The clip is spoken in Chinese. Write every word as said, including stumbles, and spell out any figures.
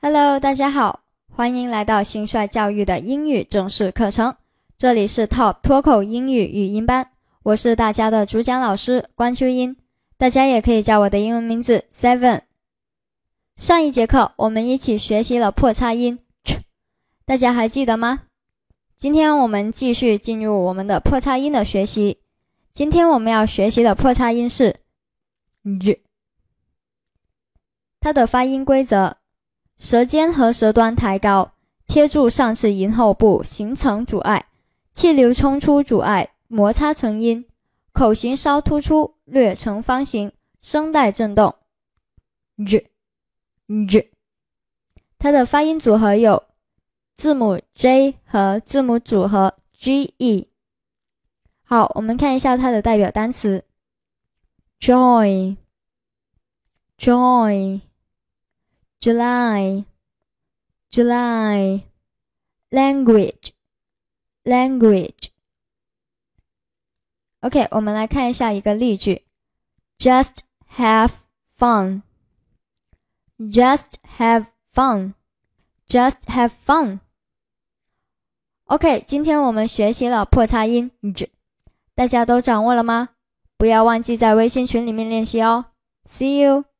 Hello， 大家好，欢迎来到新帅教育的英语正式课程，这里是 Top 脱口英语语音班，我是大家的主讲老师关秋英，大家也可以叫我的英文名字 Seven。上一节课我们一起学习了破擦音 ch， 大家还记得吗？今天我们继续进入我们的破擦音的学习，今天我们要学习的破擦音是 r， 它的发音规则：舌尖和舌端抬高，贴住上齿龈后部形成阻碍，气流冲出阻碍，摩擦成音，口型稍突出，略呈方形，声带震动。r r， 它的发音组合有字母 J 和字母组合 G E。好，我们看一下它的代表单词 ：joy、joy、July、July、language、language。OK， 我们来看一下一个例句 ：Just have fun。Just have fun. Just have fun. OK， 今天我们学习了破擦音 j， 大家都掌握了吗？不要忘记在微信群里面练习哦。See you.